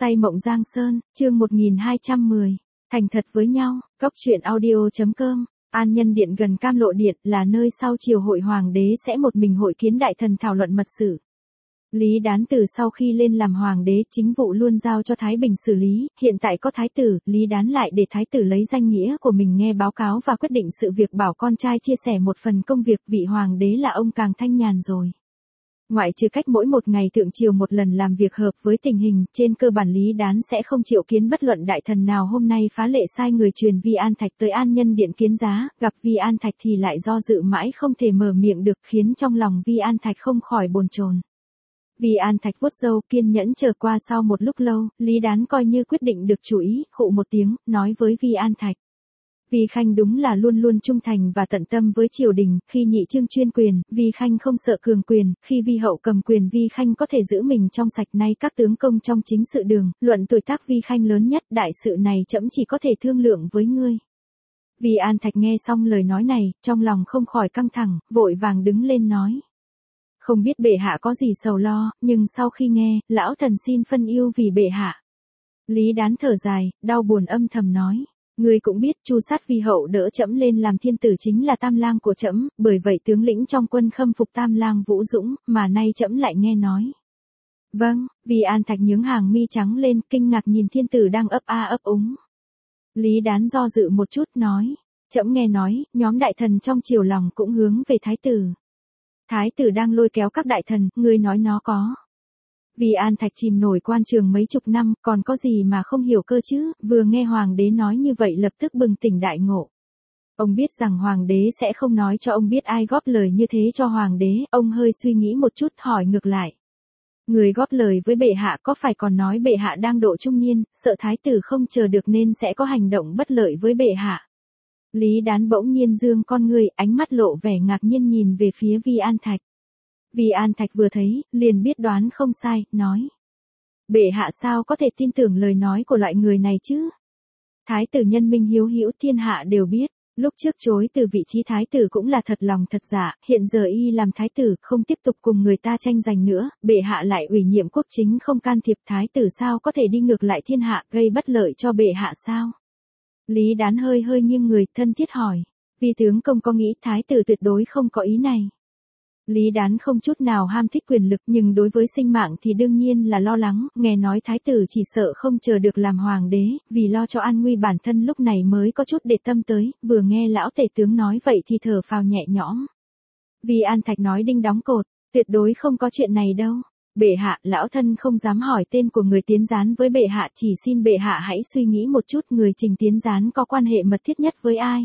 Say mộng Giang Sơn, chương 1210. Thành thật với nhau, Cốc truyện audio.com. An Nhân Điện gần Cam Lộ Điện là nơi sau triều hội hoàng đế sẽ một mình hội kiến đại thần thảo luận mật sử. Lý Đán từ sau khi lên làm hoàng đế chính vụ luôn giao cho Thái Bình xử lý, hiện tại có thái tử, Lý Đán lại để thái tử lấy danh nghĩa của mình nghe báo cáo và quyết định sự việc bảo con trai chia sẻ một phần công việc, vị hoàng đế là ông càng thanh nhàn rồi. Ngoại trừ cách mỗi một ngày thượng triều một lần làm việc hợp với tình hình, trên cơ bản Lý Đán sẽ không triệu kiến bất luận đại thần nào. Hôm nay phá lệ sai người truyền Vi An Thạch tới An Nhân Điện kiến giá, gặp Vi An Thạch thì lại do dự mãi không thể mở miệng được, khiến trong lòng Vi An Thạch không khỏi bồn chồn. Vi An Thạch vuốt râu kiên nhẫn chờ qua, sau một lúc lâu, Lý Đán coi như quyết định được chủ ý, khụ một tiếng, nói với Vi An Thạch. Vi Khanh đúng là luôn luôn trung thành và tận tâm với triều đình, khi nhị trương chuyên quyền, Vi Khanh không sợ cường quyền, khi Vi hậu cầm quyền Vi Khanh có thể giữ mình trong sạch. Nay các tướng công trong chính sự đường, luận tuổi tác Vi Khanh lớn nhất, đại sự này trẫm chỉ có thể thương lượng với ngươi. Vi An Thạch nghe xong lời nói này, trong lòng không khỏi căng thẳng, vội vàng đứng lên nói. Không biết bệ hạ có gì sầu lo, nhưng sau khi nghe, lão thần xin phân ưu vì bệ hạ. Lý Đán thở dài, đau buồn âm thầm nói. Ngươi cũng biết, Chu Sát Vi hậu đỡ trẫm lên làm thiên tử chính là tam lang của trẫm, bởi vậy tướng lĩnh trong quân khâm phục tam lang Vũ Dũng, mà nay trẫm lại nghe nói. Vâng, Vi An Thạch nhướng hàng mi trắng lên, kinh ngạc nhìn thiên tử đang ấp a ấp úng. Lý Đán do dự một chút nói, trẫm nghe nói, nhóm đại thần trong triều lòng cũng hướng về thái tử. Thái tử đang lôi kéo các đại thần, ngươi nói nó có. Vi An Thạch chìm nổi quan trường mấy chục năm, còn có gì mà không hiểu cơ chứ, vừa nghe hoàng đế nói như vậy lập tức bừng tỉnh đại ngộ. Ông biết rằng hoàng đế sẽ không nói cho ông biết ai góp lời như thế cho hoàng đế, ông hơi suy nghĩ một chút hỏi ngược lại. Người góp lời với bệ hạ có phải còn nói bệ hạ đang độ trung niên, sợ thái tử không chờ được nên sẽ có hành động bất lợi với bệ hạ. Lý Đán bỗng nhiên dương con ngươi, ánh mắt lộ vẻ ngạc nhiên nhìn về phía Vi An Thạch. Vi An Thạch vừa thấy, liền biết đoán không sai, nói. Bệ hạ sao có thể tin tưởng lời nói của loại người này chứ? Thái tử nhân minh hiếu hữu thiên hạ đều biết, lúc trước chối từ vị trí thái tử cũng là thật lòng thật dạ, hiện giờ y làm thái tử, không tiếp tục cùng người ta tranh giành nữa, bệ hạ lại ủy nhiệm quốc chính không can thiệp, thái tử sao có thể đi ngược lại thiên hạ, gây bất lợi cho bệ hạ sao? Lý Đán hơi nghiêng người, thân thiết hỏi, Vi tướng công có nghĩ thái tử tuyệt đối không có ý này? Lý Đán không chút nào ham thích quyền lực, nhưng đối với sinh mạng thì đương nhiên là lo lắng, nghe nói thái tử chỉ sợ không chờ được làm hoàng đế, vì lo cho an nguy bản thân lúc này mới có chút để tâm tới, vừa nghe lão tể tướng nói vậy thì thở phào nhẹ nhõm. Vi An Thạch nói đinh đóng cột, tuyệt đối không có chuyện này đâu. Bệ hạ, lão thân không dám hỏi tên của người tiến gián với bệ hạ, chỉ xin bệ hạ hãy suy nghĩ một chút, người trình tiến gián có quan hệ mật thiết nhất với ai?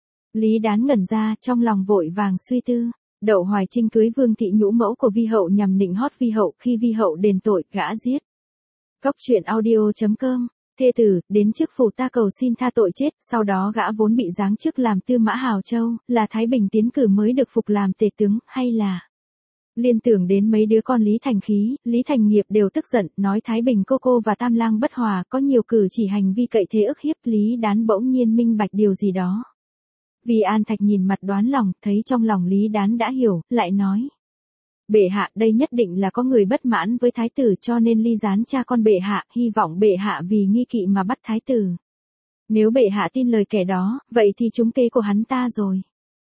Lý Đán ngẩn ra, trong lòng vội vàng suy tư. Đậu Hoài Trinh cưới Vương thị nhũ mẫu của Vi hậu nhằm nịnh hót Vi hậu, khi Vi hậu đền tội, gã giết. Cốc truyện audio.com. Thê tử, đến trước phủ ta cầu xin tha tội chết, sau đó gã vốn bị giáng chức làm Tư Mã Hào Châu, là Thái Bình tiến cử mới được phục làm tể tướng, hay là... Liên tưởng đến mấy đứa con Lý Thành Khí, Lý Thành Nghiệp đều tức giận, nói Thái Bình cô và tam lang bất hòa, có nhiều cử chỉ hành vi cậy thế ức hiếp. Lý Đán bỗng nhiên minh bạch điều gì đó. Vi An Thạch nhìn mặt đoán lòng, thấy trong lòng Lý Đán đã hiểu, lại nói. Bệ hạ, đây nhất định là có người bất mãn với thái tử cho nên ly gián cha con bệ hạ, hy vọng bệ hạ vì nghi kỵ mà bắt thái tử. Nếu bệ hạ tin lời kẻ đó, vậy thì trúng kế của hắn ta rồi.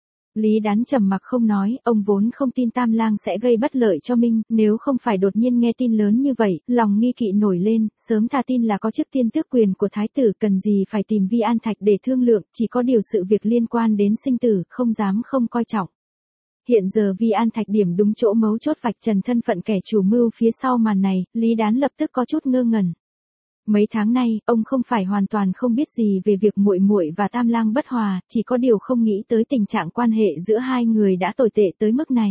Lý Đán trầm mặc không nói, ông vốn không tin tam lang sẽ gây bất lợi cho mình, nếu không phải đột nhiên nghe tin lớn như vậy, lòng nghi kỵ nổi lên, sớm thà tin là có chức tiên tước quyền của thái tử, cần gì phải tìm Vi An Thạch để thương lượng, chỉ có điều sự việc liên quan đến sinh tử, không dám không coi trọng. Hiện giờ Vi An Thạch điểm đúng chỗ mấu chốt, vạch trần thân phận kẻ chủ mưu phía sau màn này, Lý Đán lập tức có chút ngơ ngẩn. Mấy tháng nay, ông không phải hoàn toàn không biết gì về việc muội muội và tam lang bất hòa, chỉ có điều không nghĩ tới tình trạng quan hệ giữa hai người đã tồi tệ tới mức này.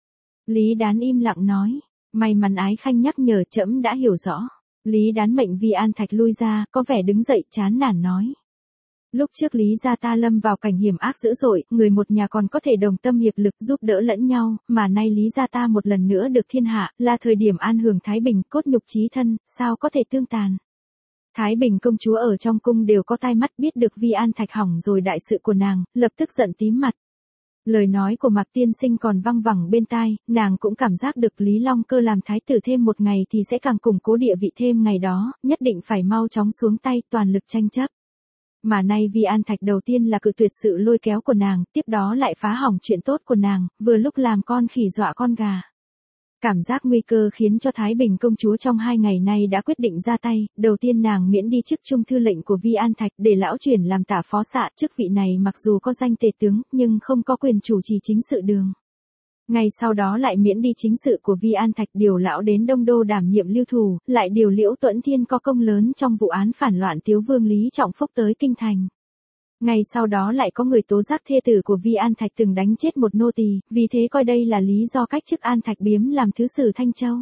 Lý Đán im lặng nói, may mắn Ái Khanh nhắc nhở, trẫm đã hiểu rõ. Lý Đán mệnh Vi An Thạch lui ra, có vẻ đứng dậy chán nản nói. Lúc trước Lý gia ta lâm vào cảnh hiểm ác dữ dội, người một nhà còn có thể đồng tâm hiệp lực giúp đỡ lẫn nhau, mà nay Lý gia ta một lần nữa được thiên hạ, là thời điểm an hưởng thái bình, cốt nhục chí thân, sao có thể tương tàn. Thái Bình công chúa ở trong cung đều có tai mắt, biết được Vi An Thạch hỏng rồi đại sự của nàng, lập tức giận tím mặt. Lời nói của Mạc Tiên Sinh còn văng vẳng bên tai, nàng cũng cảm giác được Lý Long Cơ làm thái tử thêm một ngày thì sẽ càng củng cố địa vị thêm ngày đó, nhất định phải mau chóng xuống tay toàn lực tranh chấp. Mà nay Vi An Thạch đầu tiên là cự tuyệt sự lôi kéo của nàng, tiếp đó lại phá hỏng chuyện tốt của nàng, vừa lúc làm con khỉ dọa con gà. Cảm giác nguy cơ khiến cho Thái Bình công chúa trong 2 ngày nay đã quyết định ra tay, đầu tiên nàng miễn đi chức trung thư lệnh của Vi An Thạch để lão chuyển làm tả phó xạ, chức vị này mặc dù có danh tể tướng nhưng không có quyền chủ trì chính sự đường. Ngay sau đó lại miễn đi chính sự của Vi An Thạch điều lão đến Đông Đô đảm nhiệm lưu thủ, lại điều Liễu Tuẫn Thiên có công lớn trong vụ án phản loạn Tiếu Vương Lý Trọng Phúc tới Kinh Thành. Ngay sau đó lại có người tố giác thê tử của Vi An Thạch từng đánh chết một nô tỳ, vì thế coi đây là lý do cách chức An Thạch biếm làm thứ sử Thanh Châu.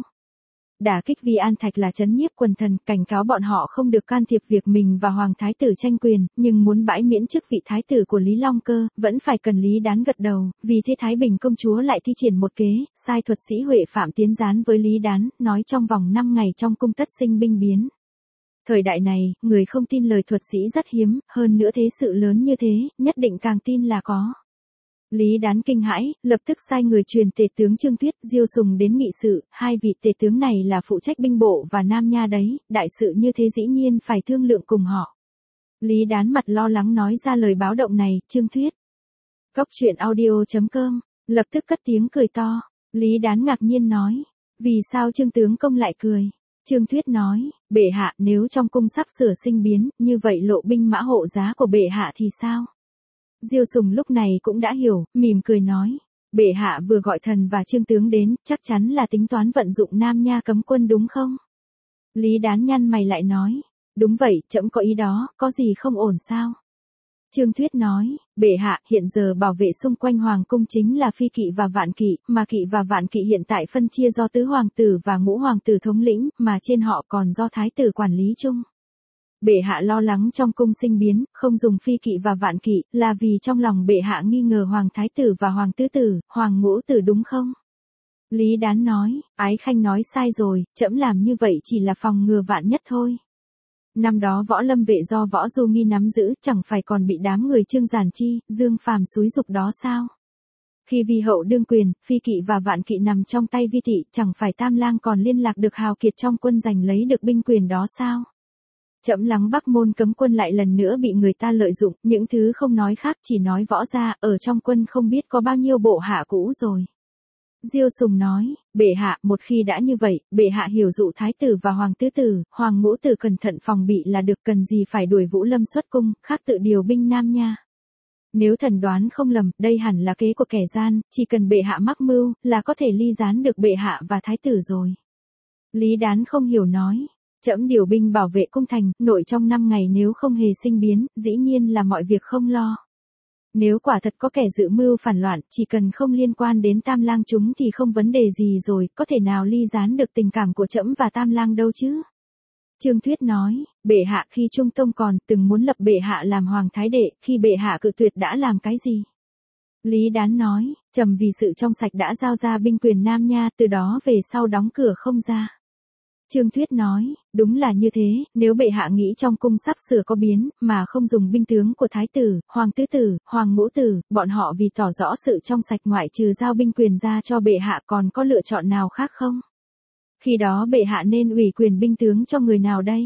Đả kích Vi An Thạch là trấn nhiếp quần thần, cảnh cáo bọn họ không được can thiệp việc mình và Hoàng Thái tử tranh quyền, nhưng muốn bãi miễn chức vị Thái tử của Lý Long Cơ, vẫn phải cần Lý Đán gật đầu, vì thế Thái Bình công chúa lại thi triển một kế, sai thuật sĩ Huệ Phạm tiến gián với Lý Đán, nói trong vòng 5 ngày trong cung tất sinh binh biến. Thời đại này, người không tin lời thuật sĩ rất hiếm, hơn nữa thế sự lớn như thế, nhất định càng tin là có. Lý Đán kinh hãi, lập tức sai người truyền tể tướng Trương Thuyết, Diêu Sùng đến nghị sự, hai vị tể tướng này là phụ trách binh bộ và Nam Nha đấy, đại sự như thế dĩ nhiên phải thương lượng cùng họ. Lý Đán mặt lo lắng nói ra lời báo động này, Trương Thuyết. Cốc truyện audio.com, lập tức cất tiếng cười to. Lý Đán ngạc nhiên nói, vì sao Trương tướng công lại cười? Trương Thuyết nói, bệ hạ nếu trong cung sắp sửa sinh biến, như vậy lộ binh mã hộ giá của bệ hạ thì sao? Diêu Sùng lúc này cũng đã hiểu, mỉm cười nói, bệ hạ vừa gọi thần và Trương tướng đến, chắc chắn là tính toán vận dụng Nam Nha cấm quân đúng không? Lý Đán nhăn mày lại nói, đúng vậy, trẫm có ý đó, có gì không ổn sao? Trương Thuyết nói, bệ hạ hiện giờ bảo vệ xung quanh hoàng cung chính là phi kỵ và vạn kỵ, mà kỵ và vạn kỵ hiện tại phân chia do tứ hoàng tử và ngũ hoàng tử thống lĩnh, mà trên họ còn do thái tử quản lý chung. Bệ hạ lo lắng trong cung sinh biến, không dùng phi kỵ và vạn kỵ, là vì trong lòng bệ hạ nghi ngờ hoàng thái tử và hoàng tứ tử, hoàng ngũ tử đúng không? Lý Đán nói, Ái Khanh nói sai rồi, trẫm làm như vậy chỉ là phòng ngừa vạn nhất thôi. Năm đó Võ Lâm vệ do Võ Du Nghi nắm giữ, chẳng phải còn bị đám người Trương Giản Chi, Dương Phàm xúi dục đó sao? Khi Vi hậu đương quyền, phi kỵ và vạn kỵ nằm trong tay Vi thị, chẳng phải Tam Lang còn liên lạc được hào kiệt trong quân giành lấy được binh quyền đó sao? Trẫm lắng Bắc môn cấm quân lại lần nữa bị người ta lợi dụng, những thứ không nói khác chỉ nói võ ra, ở trong quân không biết có bao nhiêu bộ hạ cũ rồi. Diêu Sùng nói, bệ hạ, một khi đã như vậy, bệ hạ hiểu dụ thái tử và hoàng tứ tử, hoàng ngũ tử cẩn thận phòng bị là được, cần gì phải đuổi Vũ Lâm xuất cung, khác tự điều binh Nam Nha. Nếu thần đoán không lầm, đây hẳn là kế của kẻ gian, chỉ cần bệ hạ mắc mưu, là có thể ly gián được bệ hạ và thái tử rồi. Lý Đán không hiểu nói, trẫm điều binh bảo vệ cung thành, nội trong 5 ngày nếu không hề sinh biến, dĩ nhiên là mọi việc không lo. Nếu quả thật có kẻ dự mưu phản loạn, chỉ cần không liên quan đến Tam Lang chúng thì không vấn đề gì rồi, có thể nào ly gián được tình cảm của trẫm và Tam Lang đâu chứ? Trương Thuyết nói, bệ hạ khi Trung Tông còn từng muốn lập bệ hạ làm hoàng thái đệ, khi bệ hạ cự tuyệt đã làm cái gì? Lý Đán nói, trầm vì sự trong sạch đã giao ra binh quyền Nam Nha, từ đó về sau đóng cửa không ra. Trương Thuyết nói, đúng là như thế, nếu bệ hạ nghĩ trong cung sắp sửa có biến, mà không dùng binh tướng của thái tử, hoàng tứ tử, hoàng ngũ tử, bọn họ vì tỏ rõ sự trong sạch ngoại trừ giao binh quyền ra cho bệ hạ còn có lựa chọn nào khác không? Khi đó bệ hạ nên ủy quyền binh tướng cho người nào đây?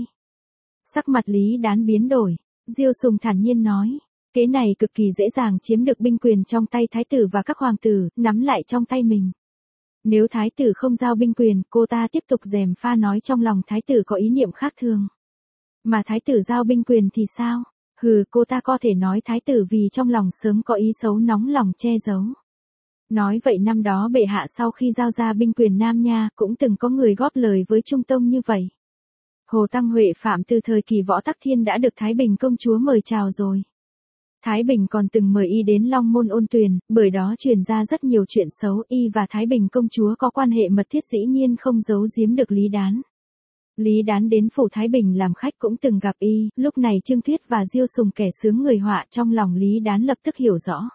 Sắc mặt Lý Đán biến đổi, Diêu Sùng thản nhiên nói, kế này cực kỳ dễ dàng chiếm được binh quyền trong tay thái tử và các hoàng tử, nắm lại trong tay mình. Nếu thái tử không giao binh quyền, cô ta tiếp tục gièm pha nói trong lòng thái tử có ý niệm khác thường. Mà thái tử giao binh quyền thì sao? Hừ, cô ta có thể nói thái tử vì trong lòng sớm có ý xấu nóng lòng che giấu. Nói vậy năm đó bệ hạ sau khi giao ra binh quyền Nam Nha, cũng từng có người góp lời với Trung Tông như vậy. Hồ Tăng Huệ Phạm từ thời kỳ Võ Tắc Thiên đã được Thái Bình công chúa mời chào rồi. Thái Bình còn từng mời y đến Long Môn ôn tuyền, bởi đó truyền ra rất nhiều chuyện xấu, y và Thái Bình công chúa có quan hệ mật thiết dĩ nhiên không giấu giếm được Lý Đán. Lý Đán đến phủ Thái Bình làm khách cũng từng gặp y, lúc này Trương Thuyết và Diêu Sùng kẻ sướng người họa trong lòng Lý Đán lập tức hiểu rõ.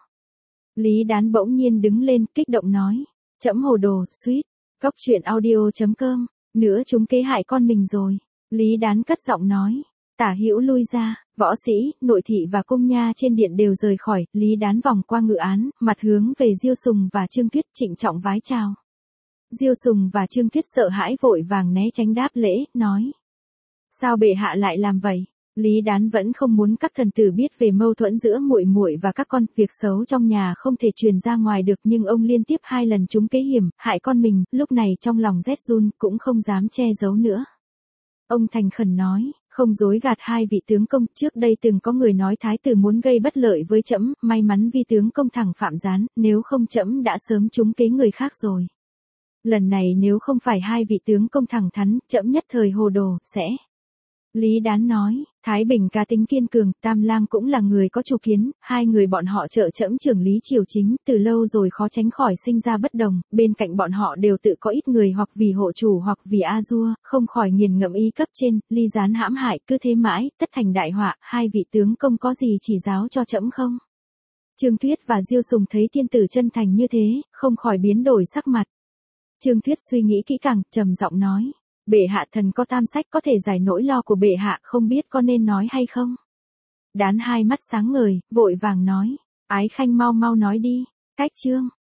Lý Đán bỗng nhiên đứng lên, kích động nói, trẫm hồ đồ, suýt, cốc truyện audio.com, nữa chúng kế hại con mình rồi. Lý Đán cất giọng nói, Tả hữu lui ra, võ sĩ, nội thị và cung nha trên điện đều rời khỏi, Lý Đán vòng qua ngự án, mặt hướng về Diêu Sùng và Trương Tuyết trịnh trọng vái chào. Diêu Sùng và Trương Tuyết sợ hãi vội vàng né tránh đáp lễ, nói. Sao bệ hạ lại làm vậy? Lý Đán vẫn không muốn các thần tử biết về mâu thuẫn giữa muội muội và các con, việc xấu trong nhà không thể truyền ra ngoài được, nhưng ông liên tiếp 2 lần trúng kế hiểm, hại con mình, lúc này trong lòng rét run, cũng không dám che giấu nữa. Ông thành khẩn nói, không dối gạt 2 vị tướng công, trước đây từng có người nói thái tử muốn gây bất lợi với trẫm, may mắn vi tướng công thẳng phạm gián, nếu không trẫm đã sớm trúng kế người khác rồi. Lần này nếu không phải 2 vị tướng công thẳng thắn, trẫm nhất thời hồ đồ, sẽ. Lý Đán nói, Thái Bình cá tính kiên cường, Tam Lang cũng là người có chủ kiến, 2 người bọn họ trợ trẫm trưởng lý triều chính, từ lâu rồi khó tránh khỏi sinh ra bất đồng, bên cạnh bọn họ đều tự có ít người hoặc vì hộ chủ hoặc vì A Dua, không khỏi nghiền ngẫm ý cấp trên, ly gián hãm hại, cứ thế mãi, tất thành đại họa, 2 vị tướng công có gì chỉ giáo cho trẫm không? Trương Tuyết và Diêu Sùng thấy tiên tử chân thành như thế, không khỏi biến đổi sắc mặt. Trương Tuyết suy nghĩ kỹ càng, trầm giọng nói. Bệ hạ thần có tam sách có thể giải nỗi lo của bệ hạ, không biết có nên nói hay không? Đán 2 mắt sáng ngời, vội vàng nói. Ái khanh mau mau nói đi. Cách chương.